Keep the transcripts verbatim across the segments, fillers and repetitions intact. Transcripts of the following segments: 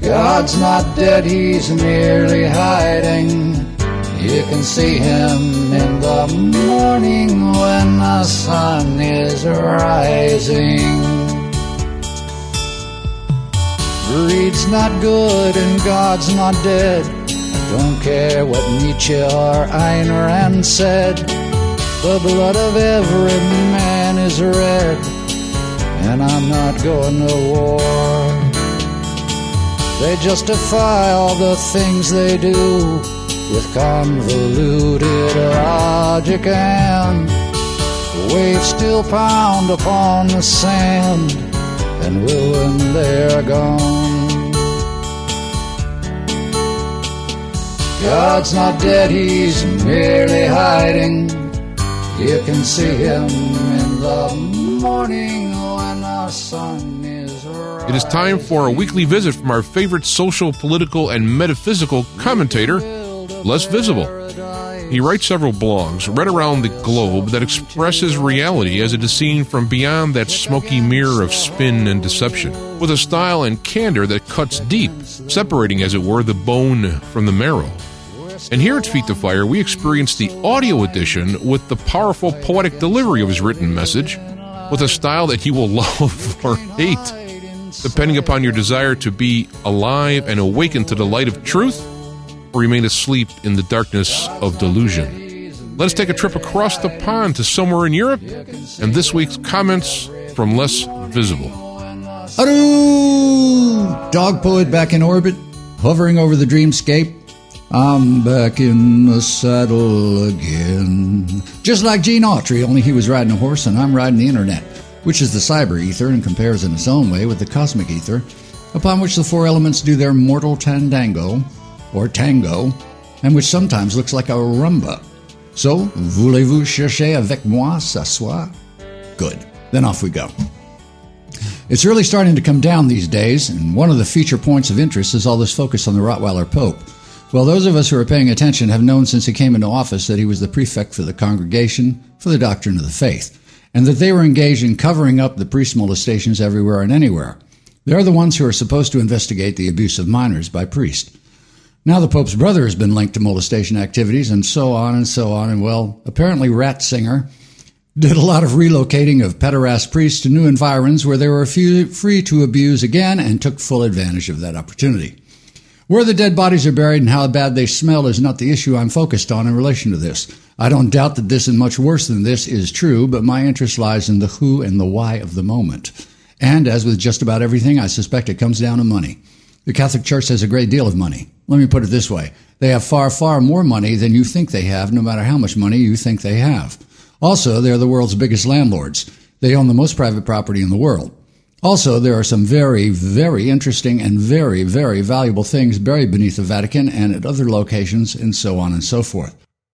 God's not dead, he's merely hiding. You can see him in the morning when the sun is rising. Greed's not good and God's not dead. I don't care what Nietzsche or Ayn Rand said. The blood of every man is red, and I'm not going to war. They justify all the things they do with convoluted logic, and the waves still pound upon the sand and will when they're gone. God's not dead, he's merely hiding. You can see him in the morning when the sun is rising. It is time for a weekly visit from our favorite social, political, and metaphysical commentator, Les Visible. He writes several blogs right around the globe that expresses reality as it is seen from beyond that smoky mirror of spin and deception, with a style and candor that cuts deep, separating, as it were, the bone from the marrow. And here at Feet to Fire, we experience the audio edition with the powerful poetic delivery of his written message, with a style that you will love or hate, depending upon your desire to be alive and awaken to the light of truth, or remain asleep in the darkness of delusion. Let us take a trip across the pond to somewhere in Europe, and this week's comments from Les Visible. Hello! Dog poet back in orbit, hovering over the dreamscape. I'm back in the saddle again. Just like Gene Autry, only he was riding a horse and I'm riding the internet, which is the cyber ether and compares in its own way with the cosmic ether, upon which the four elements do their mortal tandango, or tango, and which sometimes looks like a rumba. So, voulez-vous chercher avec moi ce soir? Good. Then off we go. It's really starting to come down these days, and one of the feature points of interest is all this focus on the Rottweiler Pope. Well, those of us who are paying attention have known since he came into office that he was the prefect for the Congregation for the Doctrine of the Faith, and that they were engaged in covering up the priest molestations everywhere and anywhere. They're the ones who are supposed to investigate the abuse of minors by priests. Now the Pope's brother has been linked to molestation activities, and so on and so on, and well, apparently Ratzinger did a lot of relocating of pederast priests to new environs where they were free to abuse again and took full advantage of that opportunity. Where the dead bodies are buried and how bad they smell is not the issue I'm focused on in relation to this. I don't doubt that this and much worse than this is true, but my interest lies in the who and the why of the moment. And as with just about everything, I suspect it comes down to money. The Catholic Church has a great deal of money. Let me put it this way. They have far, far more money than you think they have, no matter how much money you think they have. Also, they're the world's biggest landlords. They own the most private property in the world. Also, there are some very, very interesting and very, very valuable things buried beneath the Vatican and at other locations, and so on and so forth.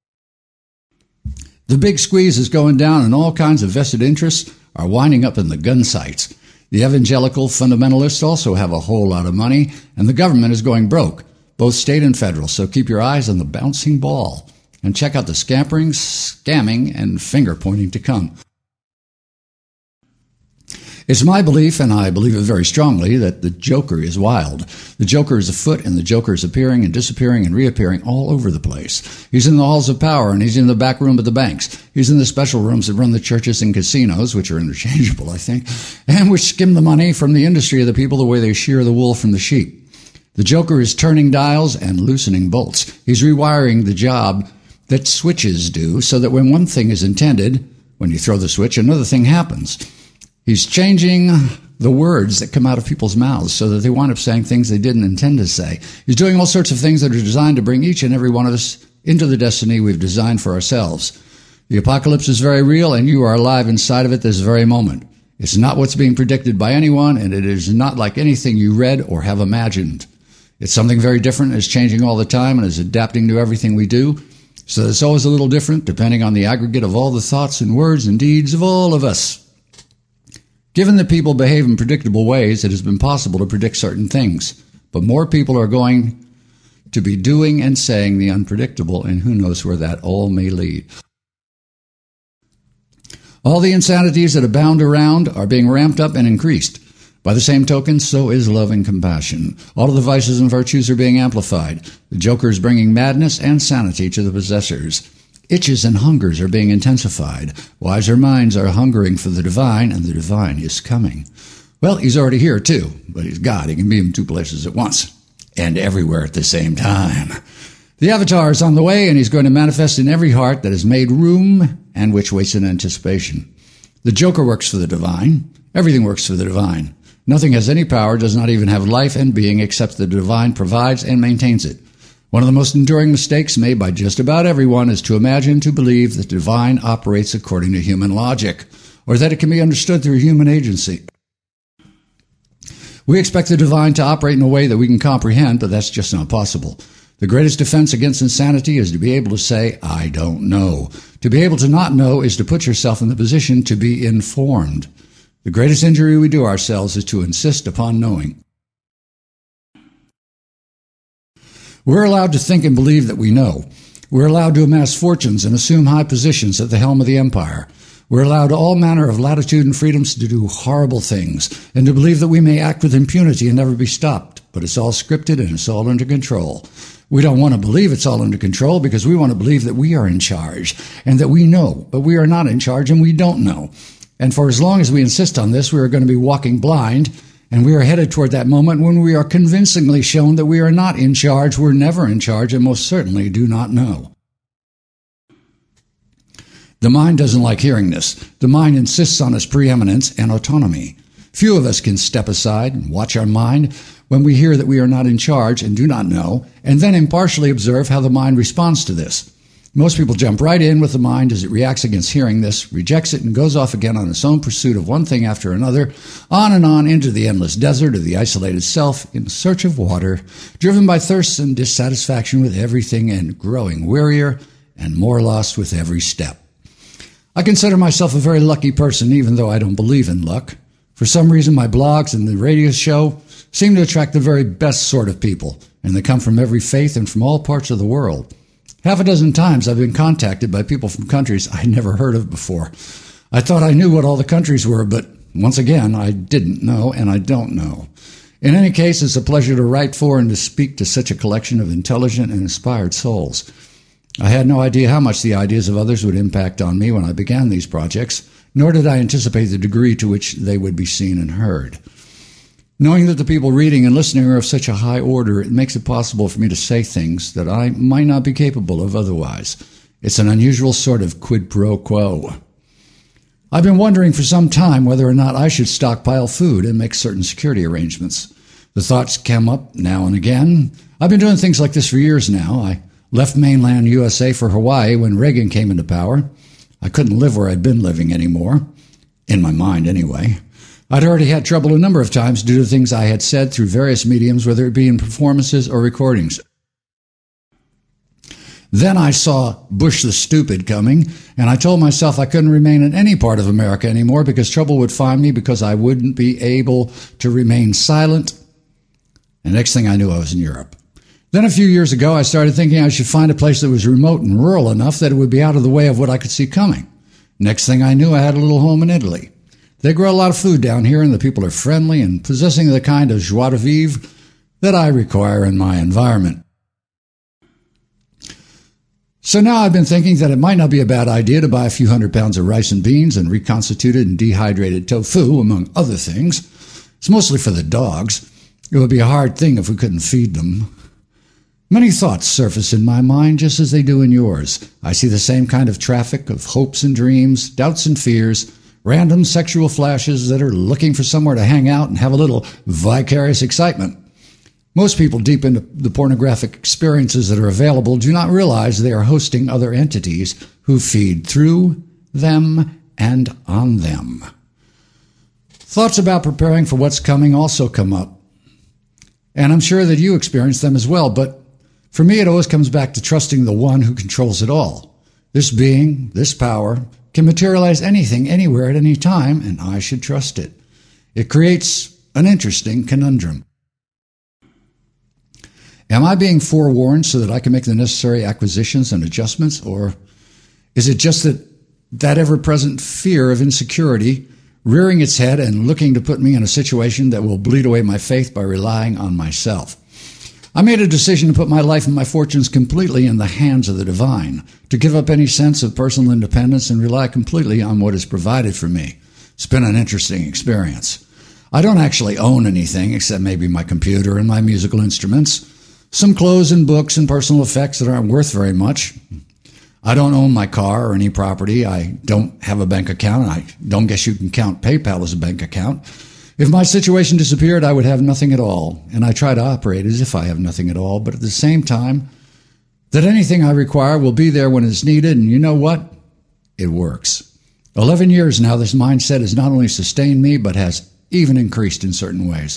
The big squeeze is going down, and all kinds of vested interests are winding up in the gun sites. The evangelical fundamentalists also have a whole lot of money, and the government is going broke, both state and federal, so keep your eyes on the bouncing ball, and check out the scampering, scamming, and finger-pointing to come. It's my belief, and I believe it very strongly, that the Joker is wild. The Joker is afoot, and the Joker is appearing and disappearing and reappearing all over the place. He's in the halls of power, and he's in the back room of the banks. He's in the special rooms that run the churches and casinos, which are interchangeable, I think, and which skim the money from the industry of the people the way they shear the wool from the sheep. The Joker is turning dials and loosening bolts. He's rewiring the job that switches do, so that when one thing is intended, when you throw the switch, another thing happens. He's changing the words that come out of people's mouths so that they wind up saying things they didn't intend to say. He's doing all sorts of things that are designed to bring each and every one of us into the destiny we've designed for ourselves. The apocalypse is very real, and you are alive inside of it this very moment. It's not what's being predicted by anyone, and it is not like anything you read or have imagined. It's something very different. It's changing all the time and is adapting to everything we do. So it's always a little different depending on the aggregate of all the thoughts and words and deeds of all of us. Given that people behave in predictable ways, it has been possible to predict certain things. But more people are going to be doing and saying the unpredictable, and who knows where that all may lead. All the insanities that abound around are being ramped up and increased. By the same token, so is love and compassion. All of the vices and virtues are being amplified. The Joker is bringing madness and sanity to the possessors. Itches and hungers are being intensified. Wiser minds are hungering for the divine, and the divine is coming. Well, he's already here, too, but he's God. He can be in two places at once, and everywhere at the same time. The Avatar is on the way, and he's going to manifest in every heart that has made room and which waits in anticipation. The Joker works for the divine. Everything works for the divine. Nothing has any power, does not even have life and being, except the divine provides and maintains it. One of the most enduring mistakes made by just about everyone is to imagine, to believe that the divine operates according to human logic, or that it can be understood through human agency. We expect the divine to operate in a way that we can comprehend, but that's just not possible. The greatest defense against insanity is to be able to say, I don't know. To be able to not know is to put yourself in the position to be informed. The greatest injury we do ourselves is to insist upon knowing. We're allowed to think and believe that we know. We're allowed to amass fortunes and assume high positions at the helm of the empire. We're allowed all manner of latitude and freedoms to do horrible things and to believe that we may act with impunity and never be stopped. But it's all scripted and it's all under control. We don't want to believe it's all under control because we want to believe that we are in charge and that we know, but we are not in charge and we don't know. And for as long as we insist on this, we are going to be walking blind, and we are headed toward that moment when we are convincingly shown that we are not in charge, we're never in charge, and most certainly do not know. The mind doesn't like hearing this. The mind insists on its preeminence and autonomy. Few of us can step aside and watch our mind when we hear that we are not in charge and do not know, and then impartially observe how the mind responds to this. Most people jump right in with the mind as it reacts against hearing this, rejects it, and goes off again on its own pursuit of one thing after another, on and on into the endless desert of the isolated self in search of water, driven by thirst and dissatisfaction with everything and growing wearier and more lost with every step. I consider myself a very lucky person, even though I don't believe in luck. For some reason, my blogs and the radio show seem to attract the very best sort of people, and they come from every faith and from all parts of the world. Half a dozen times I've been contacted by people from countries I'd never heard of before. I thought I knew what all the countries were, but once again, I didn't know, and I don't know. In any case, it's a pleasure to write for and to speak to such a collection of intelligent and inspired souls. I had no idea how much the ideas of others would impact on me when I began these projects, nor did I anticipate the degree to which they would be seen and heard. Knowing that the people reading and listening are of such a high order, it makes it possible for me to say things that I might not be capable of otherwise. It's an unusual sort of quid pro quo. I've been wondering for some time whether or not I should stockpile food and make certain security arrangements. The thoughts come up now and again. I've been doing things like this for years now. I left mainland U S A for Hawaii when Reagan came into power. I couldn't live where I'd been living anymore, in my mind anyway. I'd already had trouble a number of times due to things I had said through various mediums, whether it be in performances or recordings. Then I saw Bush the Stupid coming, and I told myself I couldn't remain in any part of America anymore because trouble would find me because I wouldn't be able to remain silent. And next thing I knew, I was in Europe. Then a few years ago, I started thinking I should find a place that was remote and rural enough that it would be out of the way of what I could see coming. Next thing I knew, I had a little home in Italy. They grow a lot of food down here, and the people are friendly and possessing the kind of joie de vivre that I require in my environment. So now I've been thinking that it might not be a bad idea to buy a few hundred pounds of rice and beans and reconstituted and dehydrated tofu, among other things. It's mostly for the dogs. It would be a hard thing if we couldn't feed them. Many thoughts surface in my mind just as they do in yours. I see the same kind of traffic of hopes and dreams, doubts and fears, random sexual flashes that are looking for somewhere to hang out and have a little vicarious excitement. Most people deep into the pornographic experiences that are available do not realize they are hosting other entities who feed through them and on them. Thoughts about preparing for what's coming also come up. And I'm sure that you experience them as well, but for me it always comes back to trusting the one who controls it all. This being, this power, can materialize anything, anywhere, at any time, and I should trust it. It creates an interesting conundrum. Am I being forewarned so that I can make the necessary acquisitions and adjustments, or is it just that that ever-present fear of insecurity rearing its head and looking to put me in a situation that will bleed away my faith by relying on myself. I made a decision to put my life and my fortunes completely in the hands of the divine, to give up any sense of personal independence and rely completely on what is provided for me. It's been an interesting experience. I don't actually own anything except maybe my computer and my musical instruments, some clothes and books and personal effects that aren't worth very much. I don't own my car or any property. I don't have a bank account. I don't guess you can count PayPal as a bank account. If my situation disappeared, I would have nothing at all, and I try to operate as if I have nothing at all, but at the same time, that anything I require will be there when it's needed, and you know what? It works. Eleven years now, this mindset has not only sustained me, but has even increased in certain ways.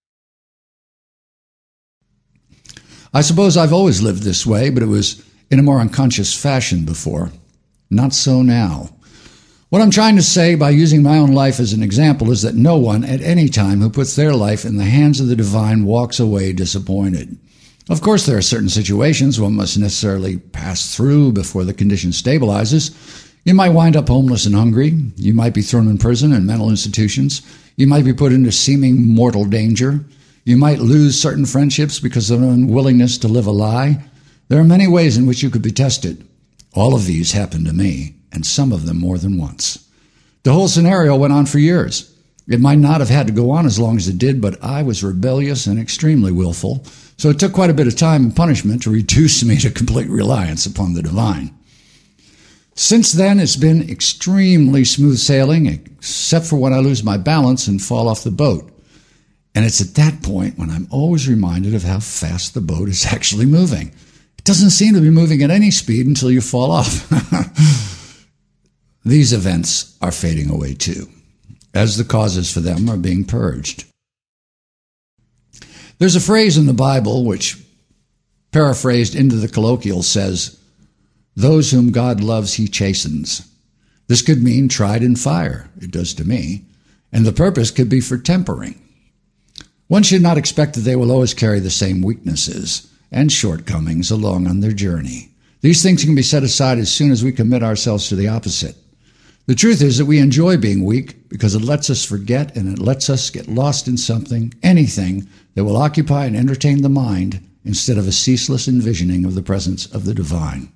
I suppose I've always lived this way, but it was in a more unconscious fashion before. Not so now. What I'm trying to say by using my own life as an example is that no one at any time who puts their life in the hands of the divine walks away disappointed. Of course, there are certain situations one must necessarily pass through before the condition stabilizes. You might wind up homeless and hungry. You might be thrown in prison and mental institutions. You might be put into seeming mortal danger. You might lose certain friendships because of an unwillingness to live a lie. There are many ways in which you could be tested. All of these happened to me, and some of them more than once. The whole scenario went on for years. It might not have had to go on as long as it did, but I was rebellious and extremely willful, so it took quite a bit of time and punishment to reduce me to complete reliance upon the divine. Since then, it's been extremely smooth sailing, except for when I lose my balance and fall off the boat. And it's at that point when I'm always reminded of how fast the boat is actually moving. It doesn't seem to be moving at any speed until you fall off. These events are fading away too, as the causes for them are being purged. There's a phrase in the Bible which, paraphrased into the colloquial, says, "Those whom God loves, he chastens." This could mean tried in fire. It does to me. And the purpose could be for tempering. One should not expect that they will always carry the same weaknesses and shortcomings along on their journey. These things can be set aside as soon as we commit ourselves to the opposite. The truth is that we enjoy being weak because it lets us forget and it lets us get lost in something, anything, that will occupy and entertain the mind instead of a ceaseless envisioning of the presence of the divine.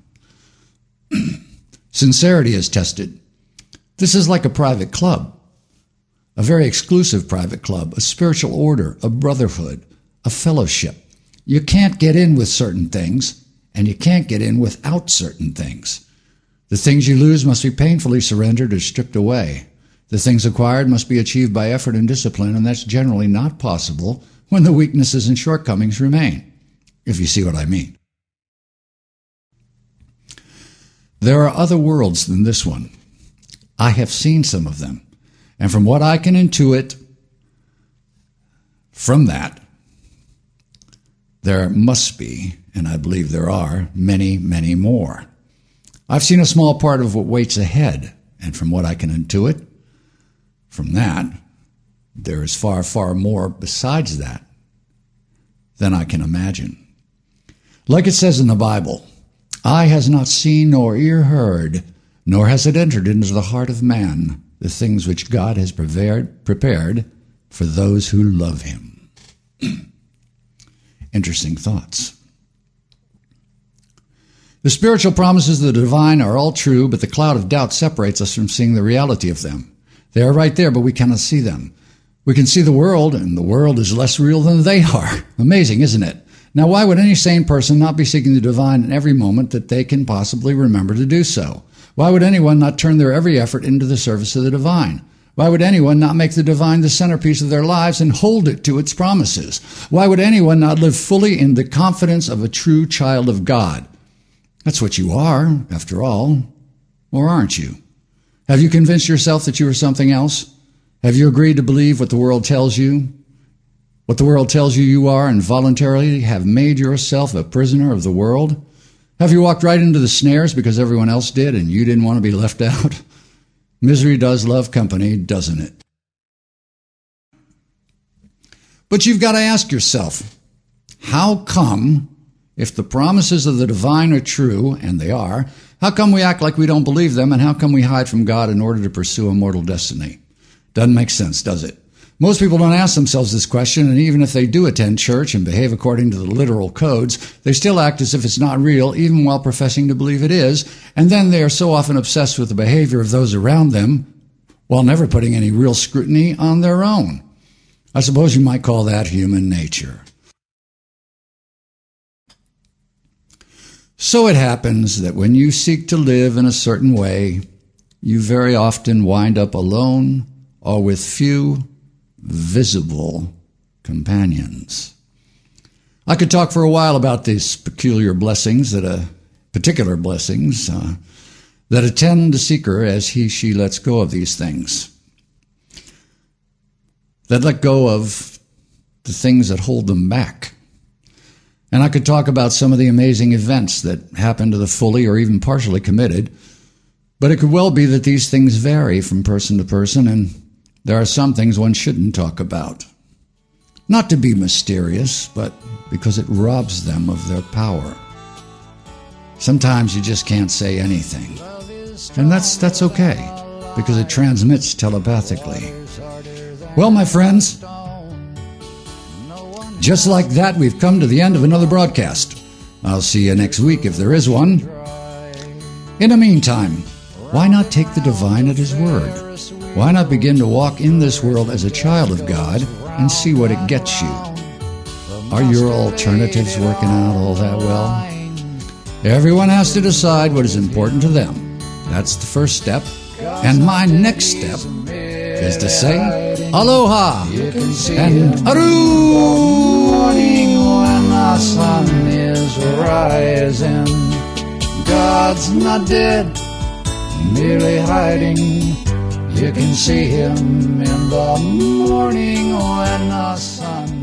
Sincerity is tested. This is like a private club, a very exclusive private club, a spiritual order, a brotherhood, a fellowship. You can't get in with certain things, and you can't get in without certain things. The things you lose must be painfully surrendered or stripped away. The things acquired must be achieved by effort and discipline, and that's generally not possible when the weaknesses and shortcomings remain, if you see what I mean. There are other worlds than this one. I have seen some of them, and from what I can intuit from that, there must be, and I believe there are, many, many more. I've seen a small part of what waits ahead, and from what I can intuit, from that, there is far, far more besides that than I can imagine. Like it says in the Bible, "Eye has not seen nor ear heard, nor has it entered into the heart of man, the things which God has prepared, prepared for those who love him." Interesting thoughts. The spiritual promises of the divine are all true, but the cloud of doubt separates us from seeing the reality of them. They are right there, but we cannot see them. We can see the world, and the world is less real than they are. Amazing, isn't it? Now, why would any sane person not be seeking the divine in every moment that they can possibly remember to do so? Why would anyone not turn their every effort into the service of the divine? Why would anyone not make the divine the centerpiece of their lives and hold it to its promises? Why would anyone not live fully in the confidence of a true child of God? That's what you are, after all, or aren't you? Have you convinced yourself that you are something else? Have you agreed to believe what the world tells you? What the world tells you you are, and voluntarily have made yourself a prisoner of the world? Have you walked right into the snares because everyone else did and you didn't want to be left out? Misery does love company, doesn't it? But you've got to ask yourself, how come, if the promises of the divine are true, and they are, how come we act like we don't believe them, and how come we hide from God in order to pursue a mortal destiny? Doesn't make sense, does it? Most people don't ask themselves this question, and even if they do attend church and behave according to the literal codes, they still act as if it's not real, even while professing to believe it is, and then they are so often obsessed with the behavior of those around them, while never putting any real scrutiny on their own. I suppose you might call that human nature. So it happens that when you seek to live in a certain way, you very often wind up alone or with few visible companions. I could talk for a while about these peculiar blessings that uh, particular blessings uh, that attend the seeker as he, she lets go of these things, that let go of the things that hold them back. And I could talk about some of the amazing events that happen to the fully or even partially committed, but it could well be that these things vary from person to person, and there are some things one shouldn't talk about. Not to be mysterious, but because it robs them of their power. Sometimes you just can't say anything. And that's that's okay, because it transmits telepathically. Well, my friends, just like that, we've come to the end of another broadcast. I'll see you next week if there is one. In the meantime, why not take the divine at His word? Why not begin to walk in this world as a child of God and see what it gets you? Are your alternatives working out all that well? Everyone has to decide what is important to them. That's the first step. And my next step is to say aloha and aru. Morning when the sun is rising, God's not dead, merely hiding. You can see Him in the morning when the sun